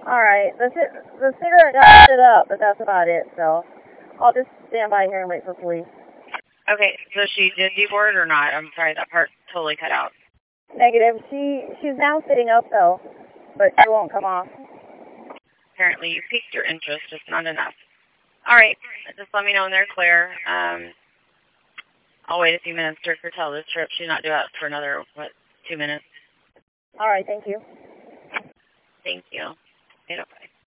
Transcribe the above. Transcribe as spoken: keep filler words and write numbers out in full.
Alright, the, the cigarette got lit up, but that's about it, so I'll just stand by here and wait for police. Okay, so she did deboard or not? I'm sorry, that part totally cut out. Negative. She She's now sitting up, though, but she won't come off. Apparently you piqued your interest, just not enough. All right, just let me know when they're clear. Um, I'll wait a few minutes to curtail this trip. She's not due out for another, what, two minutes? All right, thank you. Thank you. Okay, bye.